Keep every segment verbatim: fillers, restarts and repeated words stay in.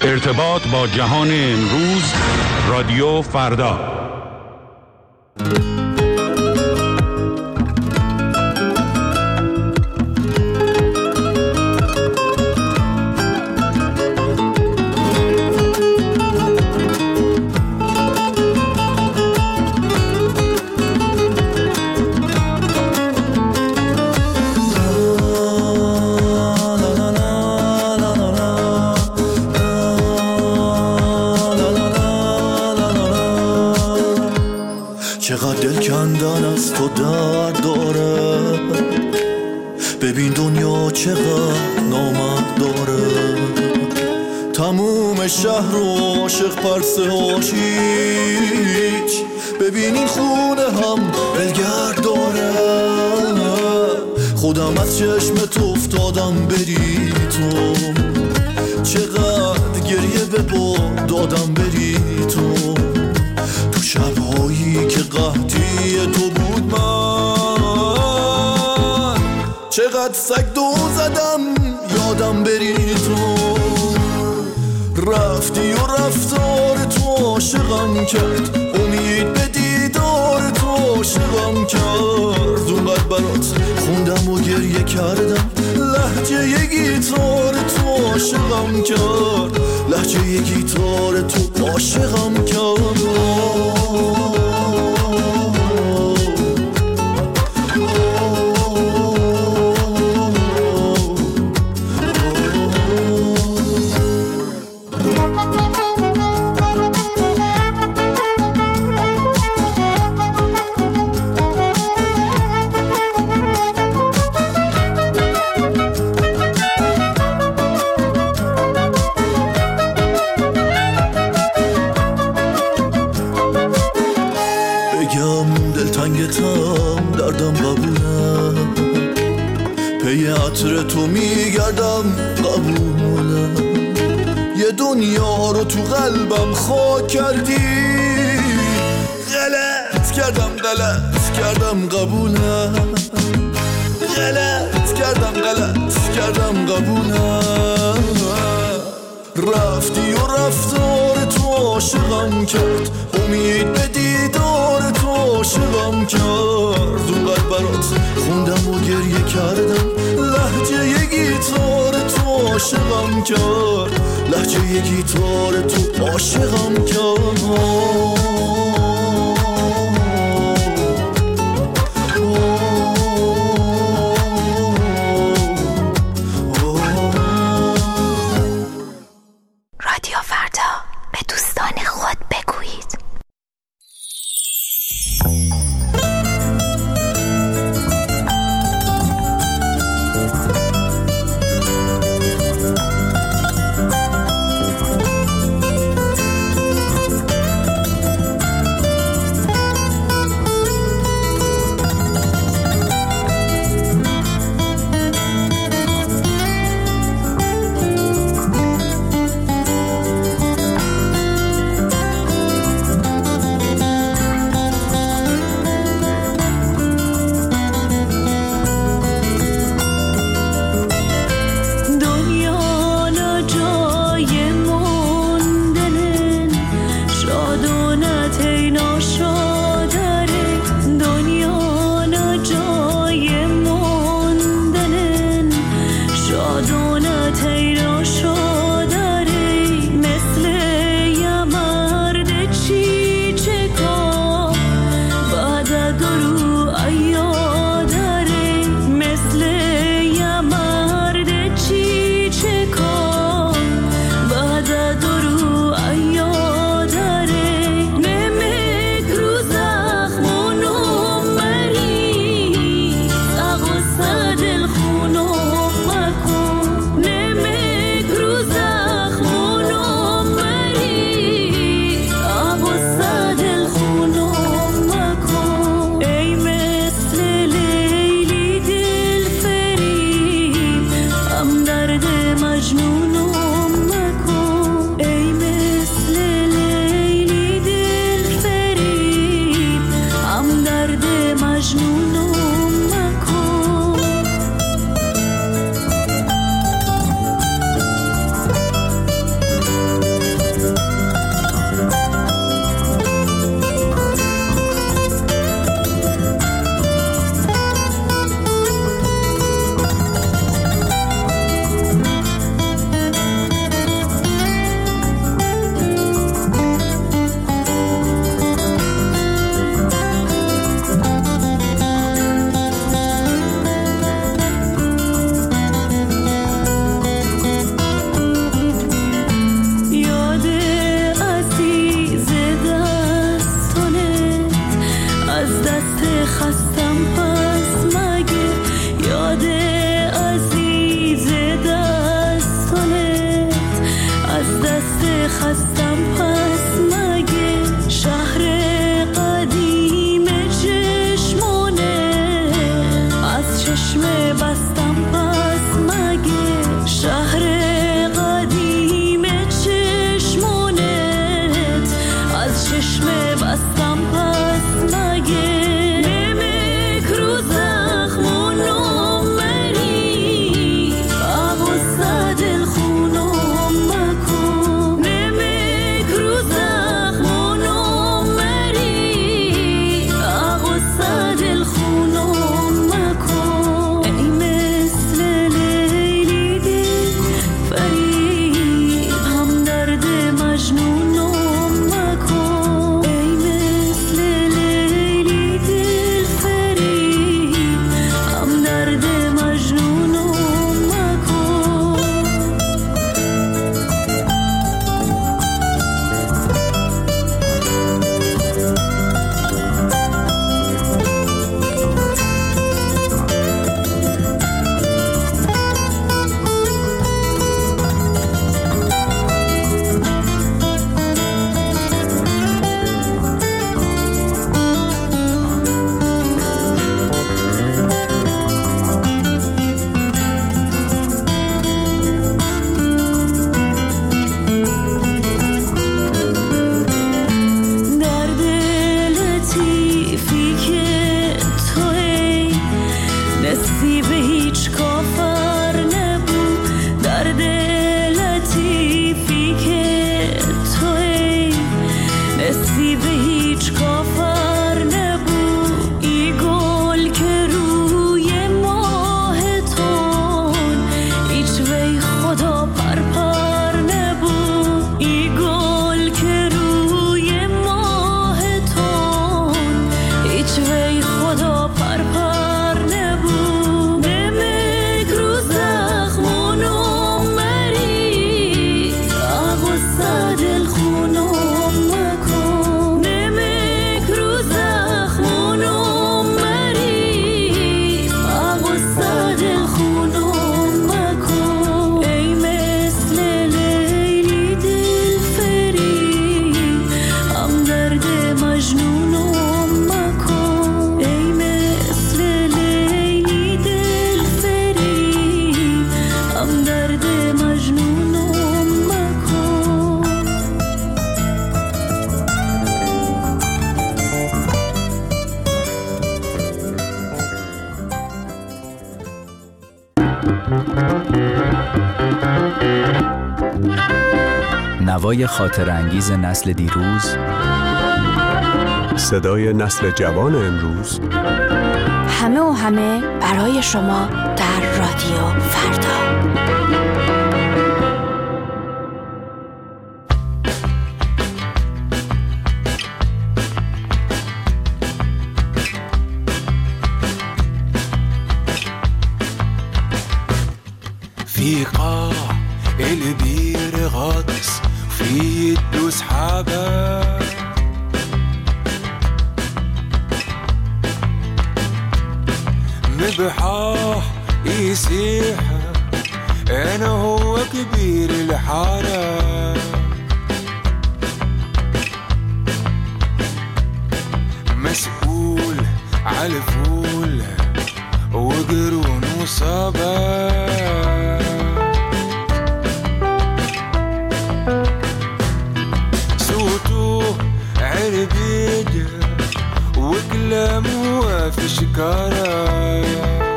ارتباط با جهان امروز، رادیو فردا. چقدر دل کندن از تو درد داره، ببین دنیا چقدر نامرد داره. تموم شهر رو عاشق پرسه هاشیچ، ببین این خونه هم بلگرد داره. خودم از چشم تو افتادم بری تو، چقدر گریه به باد دادم بری تو. تو شبهایی که قحطی تو بود من، چقدر سگ دو زدم یادم بری تو. رفتی و رفتار تو عاشقم کرد، امید به دیدار تو عاشقم کرد. اونقدر برات خوندم و گریه کردم، لهجه یه گیتار تو عاشقم کرد، لهجه یه گیتار تو عاشقم کرد. دلتنگتم دردم قبوله، پی عطر تو میگردم قبوله. یه دنیا رو تو قلبم خاک کردی، غلط کردم غلط کردم قبوله. غلط کردم غلط کردم قبوله. رفتی و رفتار تو عاشقم کرد، امید به دیدار تو عاشقم کرد. اونقدر برات خوندم و گریه کردم، لهجه یه گیتار تو عاشقم کرد، لهجه یه گیتار تو عاشقم کرد. هستم پس مگه شهر قدیم چشمونه از چشمه بستم پس مگه شهر قدیم چشمونت از چشمه بستم پس مگه نمک رو زخمونم مری آغوصه دل خونم مکن نمک رو زخمونم مری آغوصه دل خونم مکن ای مثل لیلی دل فریب هم درد مجنونم مکن ای مثل لیلی دل فریب هم درد مجنونم مکن درد لطیفی که توی نصیب هیچ کافر نبود درد لطیفی که توی نصیب هیچ کافر نبود ای گل که روی ماه تون هیچ وی خدا پرپر نبود ای گل که روی ماه تون هیچ وی خدا پرپر نبود نمک رو زخمونم مری آغوصه دل خونم مکن نمک رو زخمونم مری آغوصه دل خونم مکن ای مثل لیلی دل فریب هم درد مجنونم مکن ای مثل لیلی دل فریب هم درد مجنونم مکن نوای خاطر انگیز نسل دیروز، صدای نسل جوان امروز، همه و همه برای شما در رادیو فردا. في قاع البير غطس في يده سحابة مبحاح يسيح انا هو كبير الحارة مسؤول عالفول وقرون وصابة صوته عربيد وكلامه في شكارة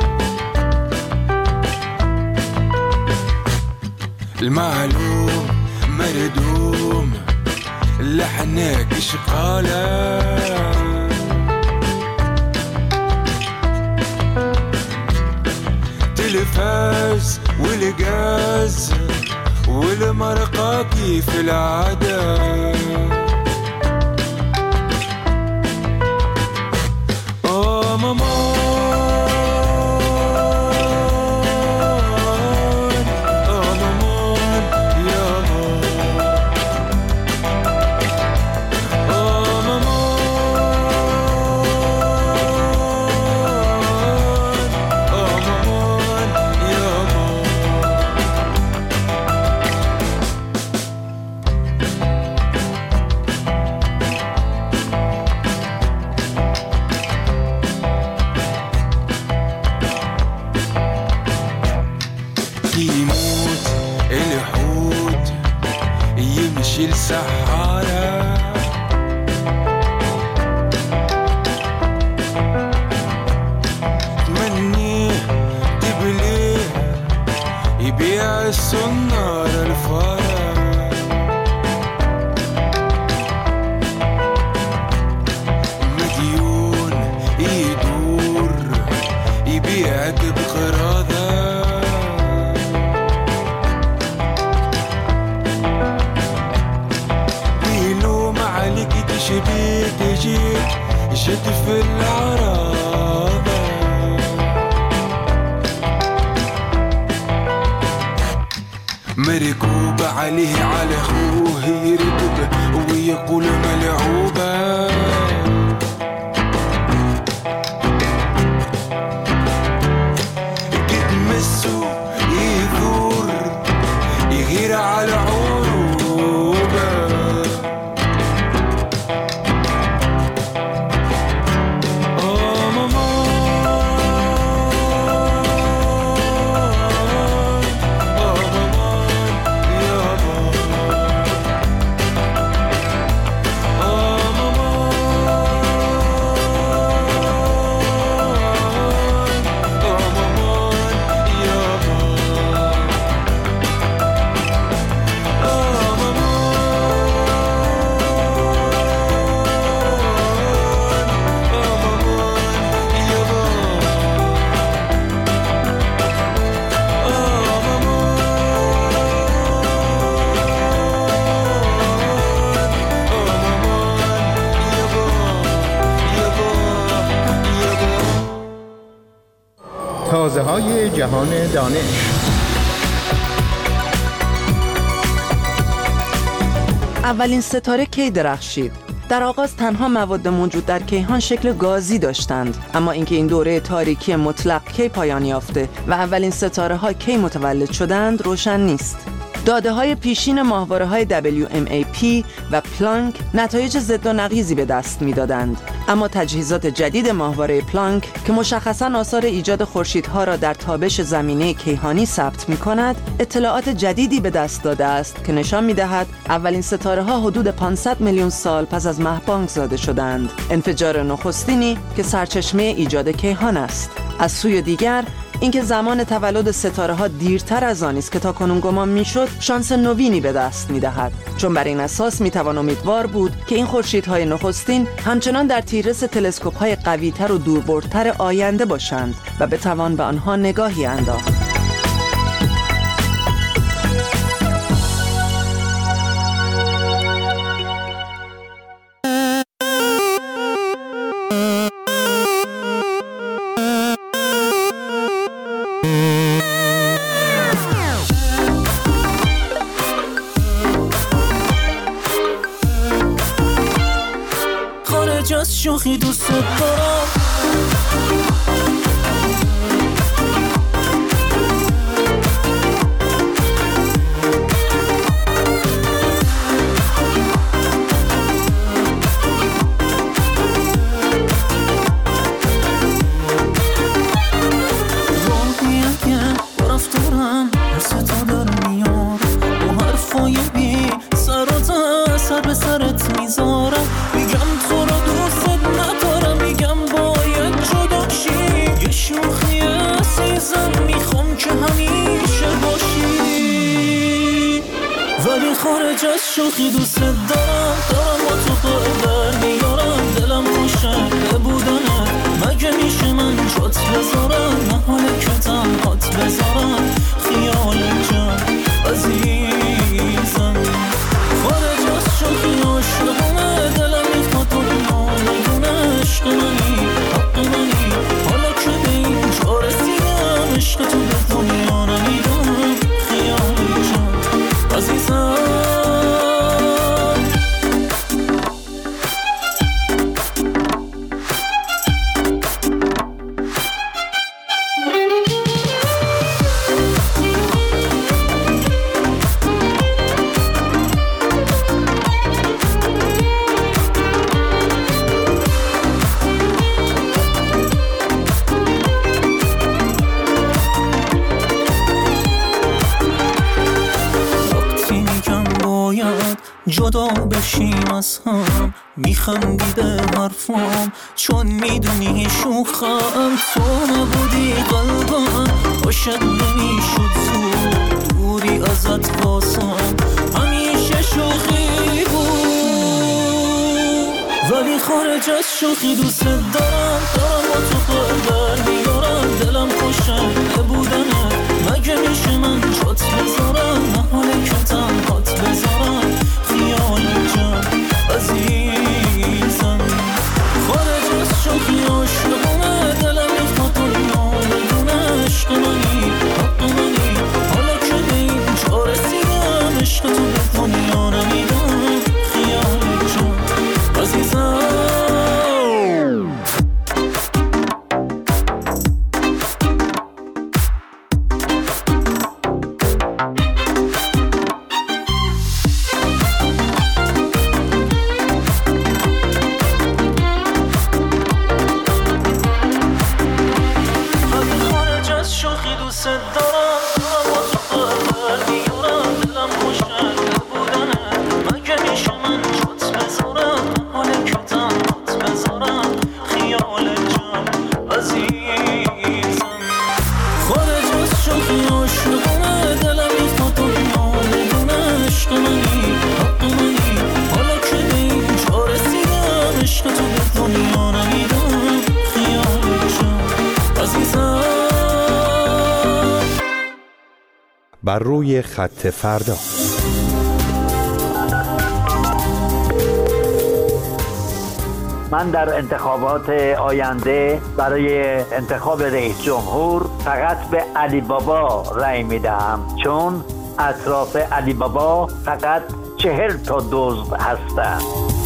المعلوم مردوم لحنك شقالة تلفاز والقاز والمرقة كيف العادة آه ماما تشيل سحارة تمنيه تبليه يبيع السنارة الفارة مديون يدور يبيعك بقراضة بيلوم عليك تشبيه تجيك جد في العراضة مركوب عليه على اخوه يردد ويقول ملعوبة تمسه يثور يغير على عروبة آه ماما آه ماما يابا آه ماما آه ماما يابا آه ماما تازه های جهان دانش. اولین ستاره کی درخشید؟ در آغاز تنها مواد موجود در کیهان شکل گازی داشتند، اما اینکه این دوره تاریکی مطلق کی پایان یافته و اولین ستاره ها کی متولد شدند روشن نیست. داده های پیشین ماهواره های دبلیو ام ای پی و پلانک نتایج ضد و نقیضی به دست می دادند. اما تجهیزات جدید ماهواره پلانک که مشخصاً آثار ایجاد خورشیدها را در تابش زمینه کیهانی ثبت می کند، اطلاعات جدیدی به دست داده است که نشان می دهد اولین ستاره ها حدود پانصد میلیون سال پس از مه‌بانگ زاده شدند. انفجار نخستینی که سرچشمه ایجاد کیهان است. از سوی دیگر اینکه زمان تولد ستاره ها دیرتر از آنی است که تاکنون گمان میشد، شانس نوینی به دست میدهد، چون بر این اساس میتوان امیدوار بود که این خورشیدهای نخستین همچنان در تیررس تلسکوپ های قویتر و دوربردتر آینده باشند و بتوان به آنها نگاهی انداخت. شوخی دوست دارم راهی اگه با رفتارم حرس تو داره میارم با حرفای بی سر و ته سر به سرت میذارم میگم تو رو دوست ندارم میگم باید جدا شی یه شوخی عزیزم میخوام که همیشه باشی ولی خارج از شوخی دوست دارم دارم با تو قدر میارم دلم خوشه بودنه مگه میشه من جات بذارم نه حاله که تنهات بذارم خیال جان عزیزم خارج از شوخی عاشقونه دلم میخواد تو نگونه عشق منی حق منی حالا که به این جا رسیدم عشق تو به دنیا نمیدم خیال جان عزیزم باید جدا بشیم از هم. میخندی به حرفام چون میدونی شوخم. تو نبودی قلبم عاشق نمیشد زود. دوری ازت واسم همیشه شوخی بود، ولی خارج از شوخی دوست دارم. دارم با تو قلبر میارم، دلم خوشم بودنه. مگه میشه من جات بذارم، نهانه که تنهات بذارم. خیال جان عزیزم خارج از شوخی عاشقونه. دلم میخواد دنیا بدونه عشق منی حق منی. حالا که به اینجا رسیدم عشق تو به دنیا نمیدم. خیال جان عزیزم بر روی خط فردا. من در انتخابات آینده برای انتخاب رئیس جمهور فقط به علی بابا رأی میدهم، چون اطراف علی بابا فقط چهل تا دزد هستند.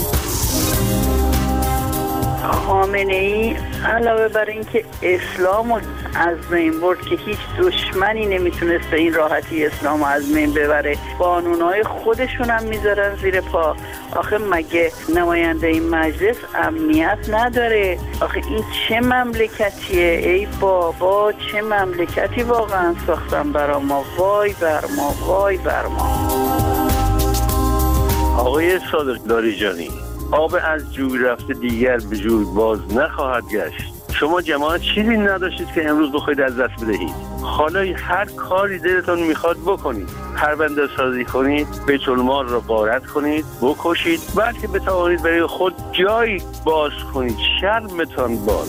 خامنه ای علاوه بر اینکه اسلام از بین برد که هیچ دشمنی نمیتونست به این راحتی اسلام از بین ببره، قانونهای خودشون هم میذارن زیر پا. آخه مگه نماینده این مجلس امنیت نداره؟ آخه این چه مملکتیه؟ ای بابا چه مملکتی واقعا ساختن برا ما. وای بر ما، وای بر ما. آقای صادق لاریجانی، آب از جوی رفته دیگر به جوی باز نخواهد گشت. شما جماعت چیزی نداشتید که امروز بخواید از دست بدهید. حالا هر کاری دلتون میخواد بکنید، پرونده سازی کنید، بیت المال را غارت کنید، بکشید، بلکه بتوانید برای خود جایی باز کنید. شرمتان باد.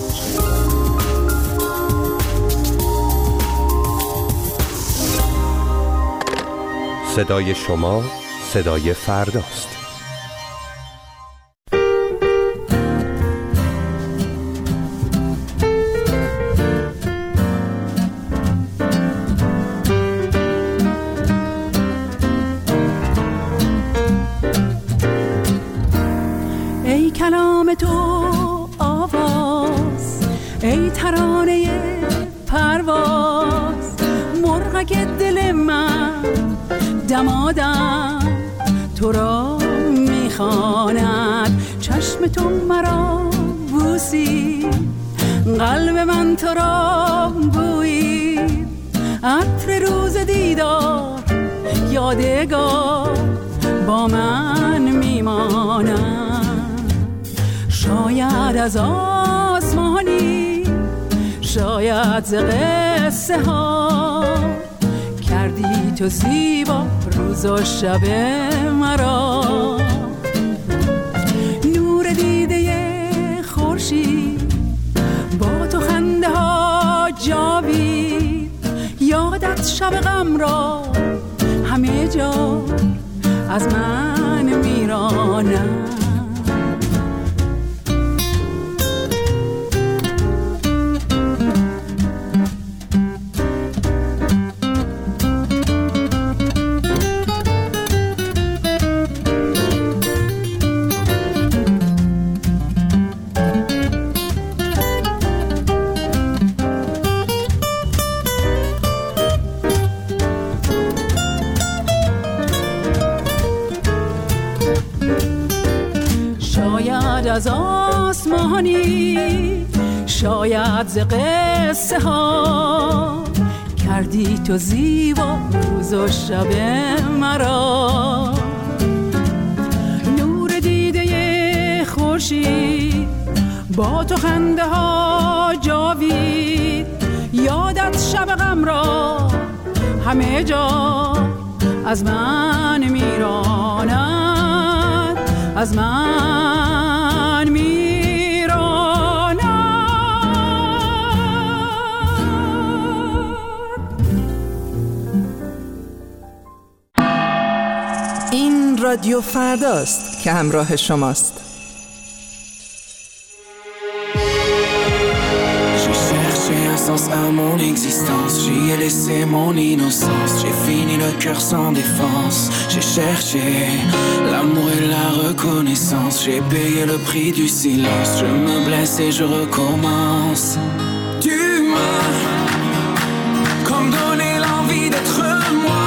صدای شما صدای فرداست. ای کلام تو آواز، ای ترانه پرواز، مرغک دل من دمادم تو را میخواند. چشم تو مرا بوسی، قلب من تو را بویید. عطر روز دیدار یادگار با من میماند. شاید از آسمانی، شاید ز قصه ها، کردی تو زیبا روز و شب مرا. نور دیده خورشید با تو خنده ها جاوید. یادت شب غم را همه جا از من میرانم. از آسمانی، شاید ز قصه ها، کردی تو زیبا روز و شب مرا. با تو خنده ها جاوید، یادت شب غم را همه جا از من میراند، از من میراند. این رادیو فرداست که همراه شماست. À mon existence, j'y ai laissé mon innocence. J'ai fini le cœur sans défense. J'ai cherché l'amour et la reconnaissance. J'ai payé le prix du silence. Je me blesse et je recommence. Tu m'as comme donné l'envie d'être moi,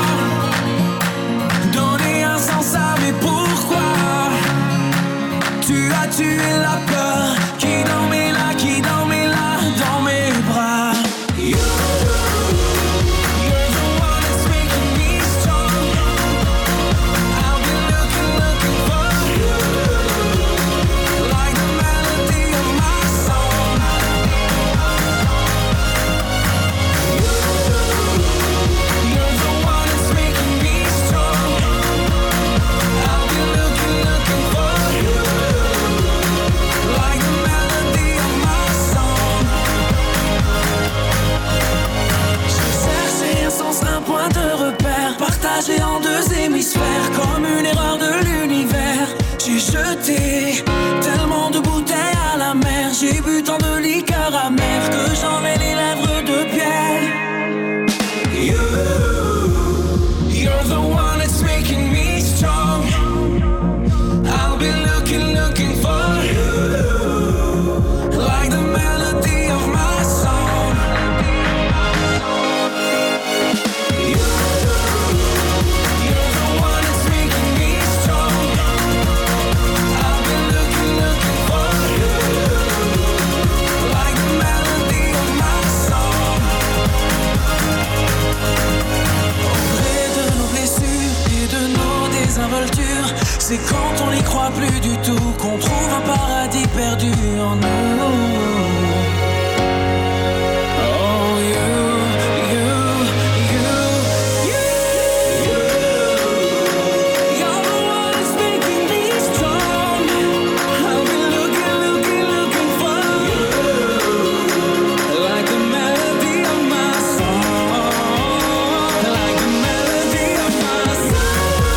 donné un sens à mes pourquoi. Tu as tué la peur qui dormait là, qui dormait là dans mes bras. En deux hémisphères, comme une erreur de l'univers. J'ai jeté tellement de bouteilles à la mer. J'ai bu tant de liqueur amère que j'en ai les lèvres de pierre. You, you're the one that's making me strong. I'll be looking, looking for you, like the melody of my song. You, c'est quand on n'y croit plus du tout qu'on trouve un paradis perdu en nous. Oh you, you, you, you, you. You're the one that's making me strong. I'll be looking, looking, looking for you, like the melody of my song, like the melody of my song.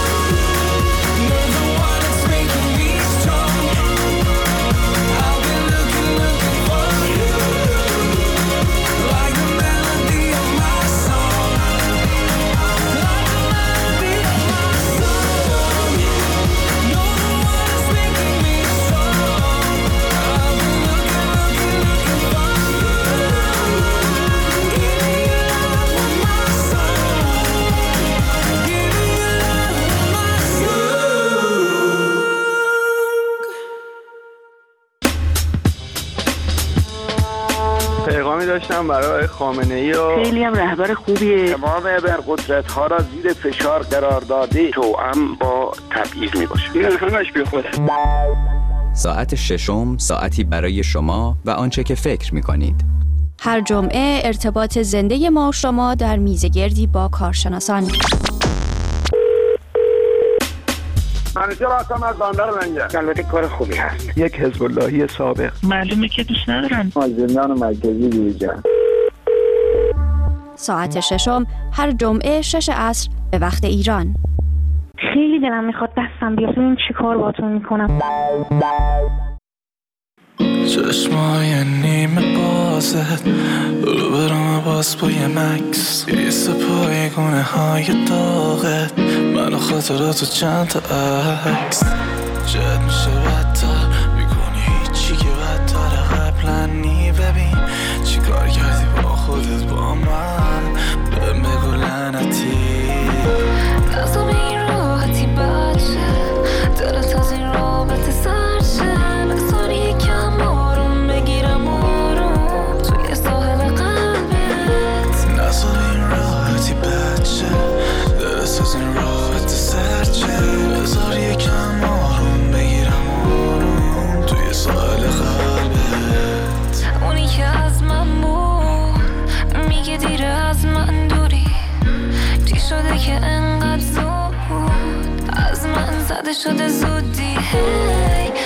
پیغامی داشتم برای خامنه‌ای و خیلی هم رهبر خوبیه. تمام ابرقدرت‌ها را زیر فشار قرار داده توأم با تبعیض میباشه. این همش بی خوده. ساعت ششم، ساعتی برای شما و آنچه که فکر می‌کنید. هر جمعه ارتباط زنده ما و شما در میزگردی با کارشناسان. منیجر هستم از بندر منگه. البته کار خوبی هست. یک حزب اللهی سابق. معلومه که دوست ندارن. زندان مرکزی دیجان. ساعت ششم هر جمعه شش عصر به وقت ایران. خیلی دلم میخواد دستم بیاد ببینم چی کار باتون میکنم. چشمای نیمه بازت رو برام باز با یه مکس ایسا پای گونه های داغت منو خاطراتو چند تا عکس جد میشه بدتر میکنی هیچی که بدتره قبلا نی ببین چی کار کردی با خودت با من بهم بگو لعنتی دستو به این راحتی بچه دلت از این رابطه سرشه بساری کم آروم بگیرم آروم توی ساحل قلبت نذار این راحتی بچه دلت از این رابطه سرشه بساری کم آروم بگیرم آروم شده زودی هی